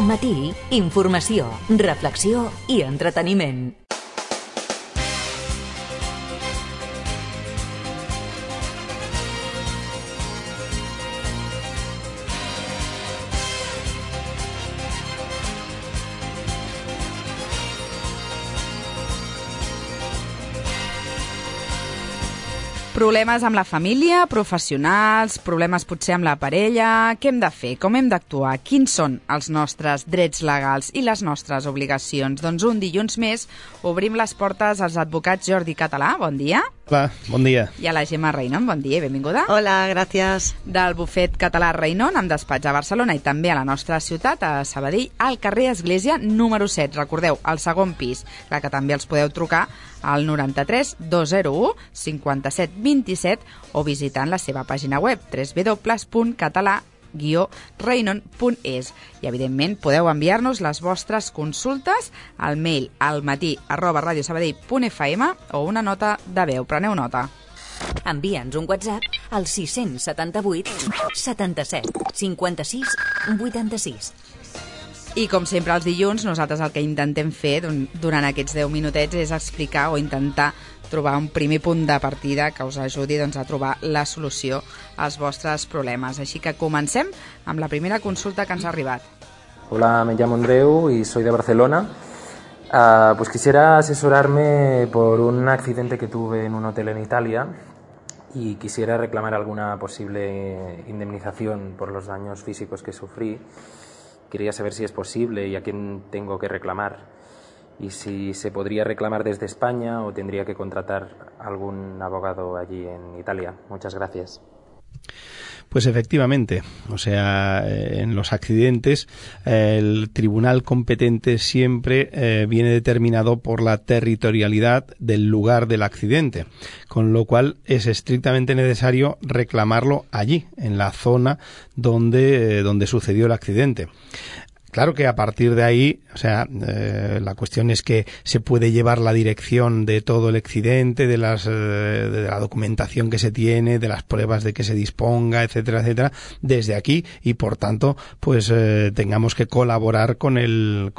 Matí, informació, reflexió i entreteniment. Problemes amb la família, professionals, problemes potser amb la parella... Què hem de fer? Com hem d'actuar? Quins són els nostres drets legals i les nostres obligacions? Doncs un dilluns més obrim les portes als advocats Jordi Català, bon dia. Hola, bon dia. I a la Gemma Reinon, bon dia i benvinguda. Hola, gràcies. Del bufet català Reinon, amb despatx a Barcelona i també a la nostra ciutat, a Sabadell, al carrer Església número 7. Recordeu, al segon pis, clar que també els podeu trucar al 93 201 57 27 o visitant la seva pàgina web www.català-reinon.es. I, evidentment, podeu enviar-nos les vostres consultes al mail almatí@radiosabadell.fm o una nota de veu. Preneu nota. Envia'ns un WhatsApp al 678 77 56 86. I com sempre els dilluns, nosaltres el que intentem fer durant aquests 10 minutets és explicar o intentar trobar un primer punt de partida que us ajudi a trobar la solució als vostres problemes. Així que comencem amb la primera consulta que ens ha arribat. Hola, me llamo Andreu y soy de Barcelona. Pues quisiera asesorarme por un accidente que tuve en un hotel en Italia y quisiera reclamar alguna posible indemnización por los daños físicos que sufrí. Quería saber si es posible y a quién tengo que reclamar y si se podría reclamar desde España o tendría que contratar algún abogado allí en Italia. Muchas gracias. Pues efectivamente, o sea, en los accidentes el tribunal competente siempre viene determinado por la territorialidad del lugar del accidente, con lo cual es estrictamente necesario reclamarlo allí, en la zona donde sucedió el accidente. Claro que a partir de ahí, o sea, la cuestión es que se puede llevar la dirección de todo el accidente, de la documentación que se tiene, de las pruebas de que se disponga, etcétera, etcétera, desde aquí y por tanto, pues tengamos que colaborar con el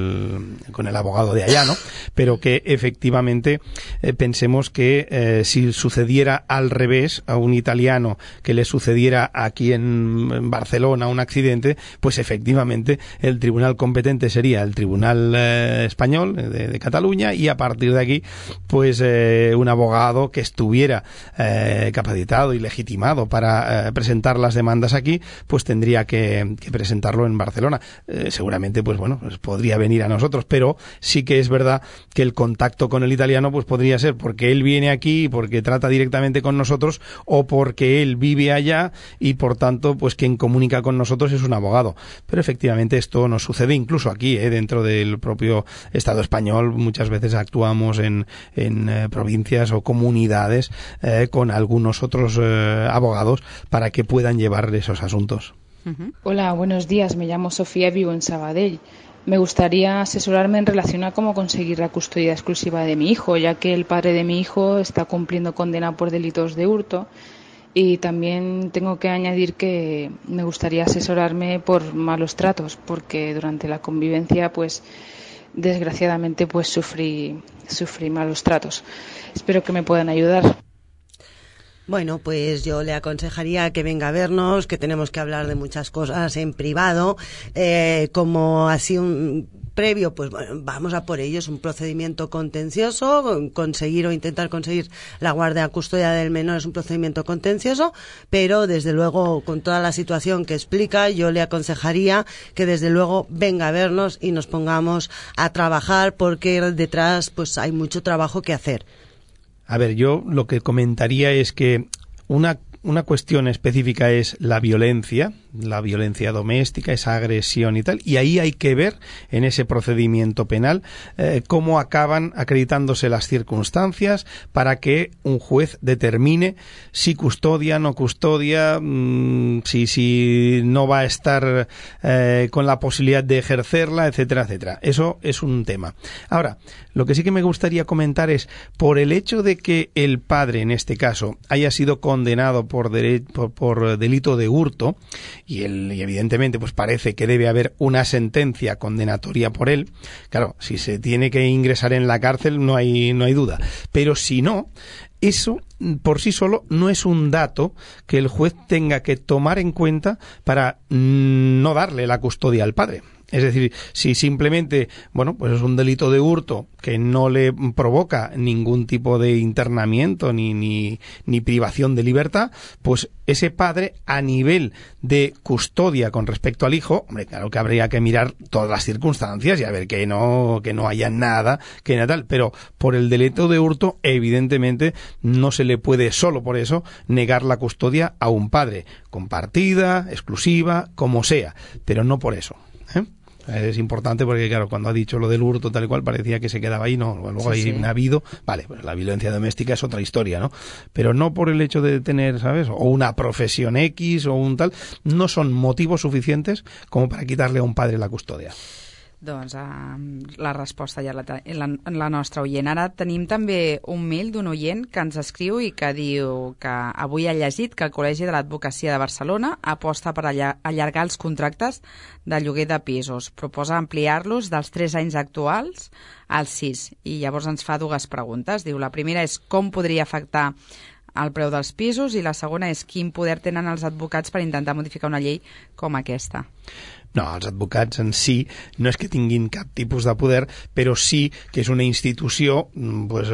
abogado de allá, ¿no? Pero que efectivamente pensemos que si sucediera al revés a un italiano que le sucediera aquí en Barcelona un accidente, pues efectivamente el tribunal competente sería el tribunal español de Cataluña y a partir de aquí pues un abogado que estuviera capacitado y legitimado para presentar las demandas aquí pues tendría que presentarlo en Barcelona. Seguramente pues bueno, pues podría venir a nosotros, pero sí que es verdad que el contacto con el italiano pues podría ser porque él viene aquí, porque trata directamente con nosotros o porque él vive allá y por tanto pues quien comunica con nosotros es un abogado. Pero efectivamente esto nos sucede incluso aquí, dentro del propio Estado español. Muchas veces actuamos en provincias o comunidades con algunos otros abogados para que puedan llevar esos asuntos. Hola, buenos días. Me llamo Sofía, vivo en Sabadell. Me gustaría asesorarme en relación a cómo conseguir la custodia exclusiva de mi hijo, ya que el padre de mi hijo está cumpliendo condena por delitos de hurto. Y también tengo que añadir que me gustaría asesorarme por malos tratos, porque durante la convivencia, pues, desgraciadamente, pues sufrí malos tratos. Espero que me puedan ayudar. Bueno, pues yo le aconsejaría que venga a vernos, que tenemos que hablar de muchas cosas en privado, como así un previo, pues bueno, vamos a por ello, es un procedimiento contencioso, conseguir o intentar conseguir la guardia custodia del menor es un procedimiento contencioso, pero desde luego con toda la situación que explica, yo le aconsejaría que desde luego venga a vernos y nos pongamos a trabajar porque detrás pues hay mucho trabajo que hacer. A ver, yo lo que comentaría es que una cuestión específica es la violencia doméstica, esa agresión y tal, y ahí hay que ver en ese procedimiento penal cómo acaban acreditándose las circunstancias para que un juez determine si custodia, no custodia, si no va a estar con la posibilidad de ejercerla, etcétera, etcétera. Eso es un tema. Ahora, lo que sí que me gustaría comentar es, por el hecho de que el padre, en este caso, haya sido condenado por delito de hurto y evidentemente pues parece que debe haber una sentencia condenatoria por él, claro, si se tiene que ingresar en la cárcel no hay duda, pero si no, eso por sí solo no es un dato que el juez tenga que tomar en cuenta para no darle la custodia al padre. Es decir, si simplemente, bueno, pues es un delito de hurto que no le provoca ningún tipo de internamiento ni privación de libertad, pues ese padre, a nivel de custodia con respecto al hijo, hombre, claro que habría que mirar todas las circunstancias y a ver que no haya nada, que nada tal, pero por el delito de hurto, evidentemente, no se le puede solo por eso negar la custodia a un padre, compartida, exclusiva, como sea, pero no por eso, ¿eh? Es importante porque, claro, cuando ha dicho lo del hurto tal y cual, parecía que se quedaba ahí, no, luego sí. Ha habido, vale, pues la violencia doméstica es otra historia, ¿no? Pero no por el hecho de tener, ¿sabes?, o una profesión X o un tal, no son motivos suficientes como para quitarle a un padre la custodia. Doncs la resposta ja la nostra oient. Ara tenim també un mail d'un oient que ens escriu i que diu que avui ha llegit que el Col·legi de l'Advocacia de Barcelona aposta per allargar els contractes de lloguer de pisos. Proposa ampliar-los dels 3 anys actuals als 6. I llavors ens fa 2 preguntes. Diu, la primera és com podria afectar el preu dels pisos i la segona és quin poder tenen els advocats per intentar modificar una llei com aquesta. No, els advocats en si no és que tinguin cap tipus de poder, però sí que és una institució pues,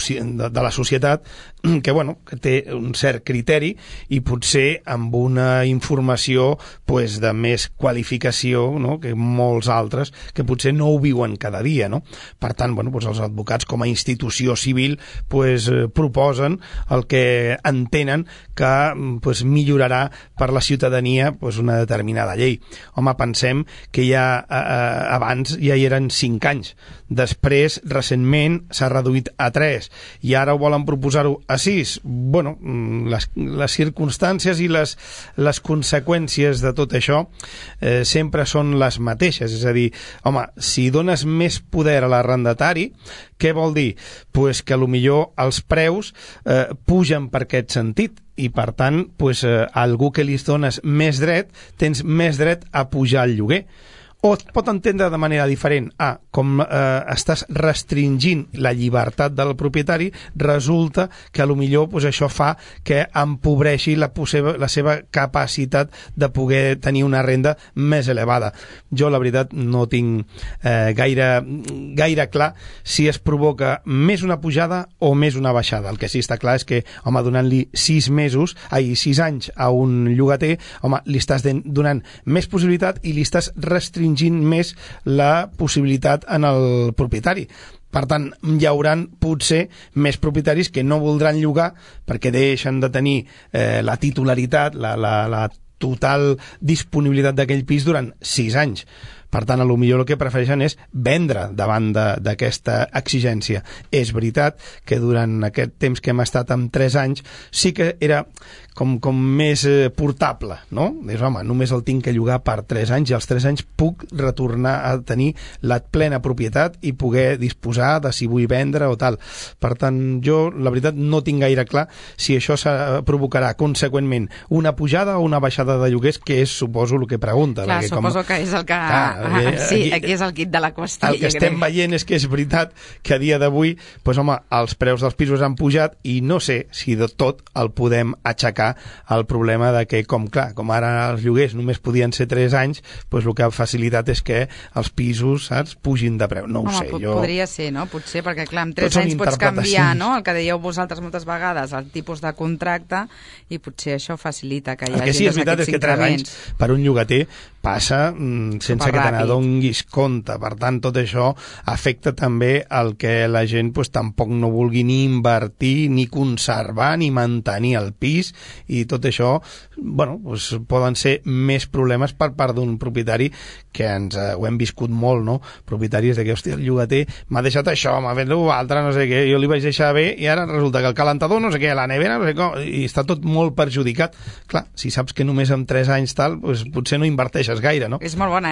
de la societat que, bueno, que té un cert criteri i potser amb una informació pues, de més qualificació, no?, que molts altres que potser no ho viuen cada dia, no? Per tant, bueno, pues, els advocats com a institució civil pues, proposen el que entenen que pues, millorarà per la ciutadania pues, una determinada llei. Home, pensem que ja abans ja hi eren 5 anys. Després, recentment, s'ha reduït a 3 i ara ho volen proposar-ho a 6. Bueno, les circumstàncies i les conseqüències de tot això sempre són les mateixes. És a dir, home, si dones més poder a l'arrendatari, què vol dir? Pues que potser els preus pugen per aquest sentit i per tant, pues, a algú que li dones més dret, tens més dret a pujar el lloguer. O es pot entendre de manera diferent. Com estàs restringint la llibertat del propietari, resulta que potser pues, això fa que empobreixi la seva capacitat de poder tenir una renda més elevada. Jo, la veritat, no tinc gaire clar si es provoca més una pujada o més una baixada. El que sí està clar és que, home, donant-li 6 anys a un llogater, home, li estàs donant més possibilitat i li estàs restringint més la possibilitat en el propietari. Per tant, hi hauran potser més propietaris que no voldran llogar perquè deixen de tenir la titularitat, la total disponibilitat d'aquell pis durant 6 anys. Per tant, potser el que prefereixen és vendre davant d'aquesta exigència. És veritat que durant aquest temps que hem estat amb 3 anys sí que era com més portable, no? Dius, home, només el tinc que llogar per 3 anys i als 3 anys puc retornar a tenir la plena propietat i poder disposar de si vull vendre o tal. Per tant, jo, la veritat, no tinc gaire clar si això provocarà conseqüentment una pujada o una baixada de lloguers, que és, suposo, el que pregunta. Clar, suposo que és el que... sí, aquí és el kit de la qüestió. El que estem veient és que és veritat que a dia d'avui, doncs, home, els preus dels pisos han pujat i no sé si de tot el podem aixecar el problema de que, com ara els lloguers només podien ser 3 anys, doncs el que ha facilitat és que els pisos, saps, pugin de preu. No ho sé. Podria ser, no? Potser, perquè clar, en 3 anys pots canviar, no? El que dèieu vosaltres moltes vegades, el tipus de contracte, i potser això facilita que hi hagi aquests increments. El que sí és veritat és que 3 anys per un llogater passa sense que te n'adonguis compte. Per tant, tot això afecta també el que la gent pues, tampoc no vulgui ni invertir, ni conservar, ni mantenir el pis, i tot això, bueno, pues, poden ser més problemes per part d'un propietari que ho hem viscut molt, no? Propietaris de que, hòstia, el llogater m'ha deixat això, m'ha fet l'altre, no sé què, jo li vaig deixar bé i ara resulta que el calentador, no sé què, la nevera, no sé com, i està tot molt perjudicat. Clar, si saps que només amb 3 anys tal, pues, potser no inverteixes gaire, no? És molt bona, aquesta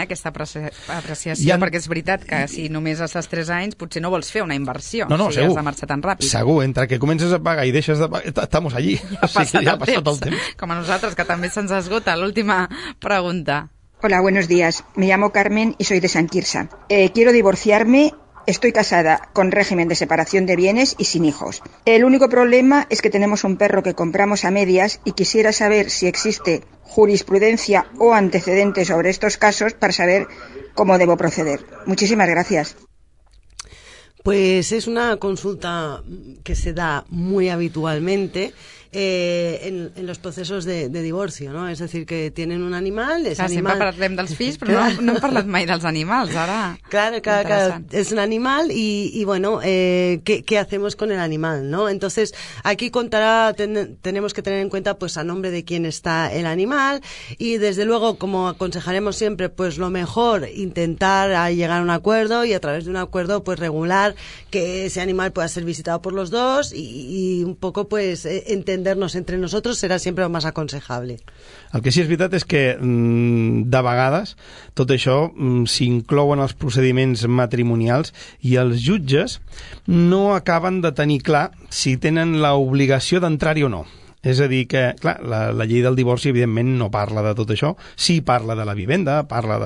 apreciació, perquè és veritat que si només estàs 3 anys potser no vols fer una inversió, No, si segur. has de marxar tan ràpid. Segur, entre que comences a pagar i deixes de pagar, estamos allí. Ja ha passat el temps. Com a nosaltres, que també se'ns esgota. L'última pregunta. Hola, buenos días. Me llamo Carmen y soy de Sant Quirze. Quiero divorciarme. Estoy casada con régimen de separación de bienes y sin hijos. El único problema es que tenemos un perro que compramos a medias y quisiera saber si existe jurisprudencia o antecedentes sobre estos casos para saber cómo debo proceder. Muchísimas gracias. Pues es una consulta que se da muy habitualmente en los procesos de divorcio, ¿no? És a dir, que tienen un animal... Sempre parlem dels fills, però no hem parlat mai dels animals, ara. Claro, es un animal y bueno, ¿qué hacemos con el animal, no? Entonces, aquí tenemos que tener en cuenta, pues, a nombre de quién está el animal y, desde luego, como aconsejaremos siempre, pues, lo mejor, intentar llegar a un acuerdo y, a través de un acuerdo, pues, regular que ese animal pueda ser visitado por los dos y un poco, pues, entendernos entre nosotros serà sempre el més aconsejable. El que sí és veritat és que de vegades tot això s'inclou en els procediments matrimonials i els jutges no acaben de tenir clar si tenen l'obligació d'entrar-hi o no. És a dir que, clar, la llei del divorci evidentment no parla de tot això, sí parla de la vivenda, parla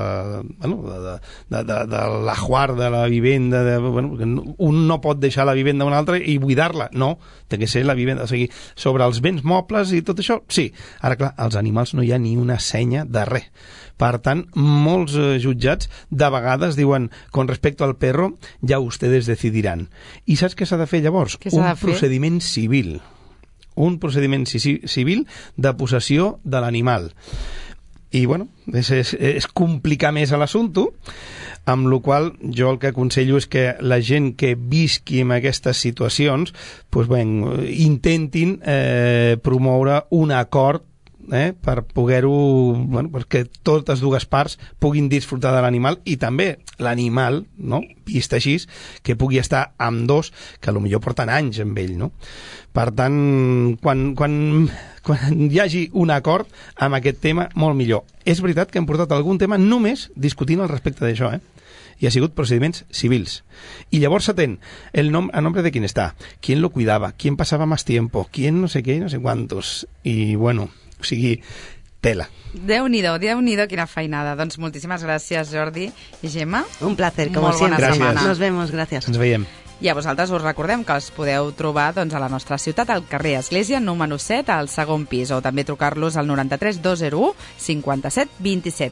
de l'ajuar de la vivenda, un no pot deixar la vivenda a un altre i buidar-la, no, té que ser la vivenda, o sigui, sobre els béns mobles i tot això, sí. Ara, clar, als animals no hi ha ni una senya de res. Per tant, molts jutjats de vegades diuen, con respecto al perro, ya ustedes decidirán. I saps què s'ha de fer llavors? Un procediment civil. Un procediment civil de possessió de l'animal. I, bueno, és complicar més l'assumpte, amb la qual jo el que aconsello és que la gent que visqui en aquestes situacions pues, intentin promoure un acord per poder-ho, perquè totes dues parts puguin disfrutar de l'animal i també l'animal, no? Vist així, que pugui estar amb dos que potser porten anys amb ell, no? Per tant, quan hi hagi un acord amb aquest tema, molt millor. És veritat que hem portat algun tema només discutint al respecte d'això, i ha sigut procediments civils. Y llavors s'atén a nombre de quién está, quién lo cuidaba, quién pasaba más tiempo, quién no sé qué, no sé cuántos. Y bueno, o sigui, tela. Déu-n'hi-do, quina feinada. Doncs moltíssimes gràcies, Jordi i Gemma. Un placer, como siempre. Nos vemos, gracias. Ens veiem. I a vosaltres us recordem que els podeu trobar doncs, a la nostra ciutat, al carrer Església, número 7, al segon pis, o també trucar-los al 93 201 57 27.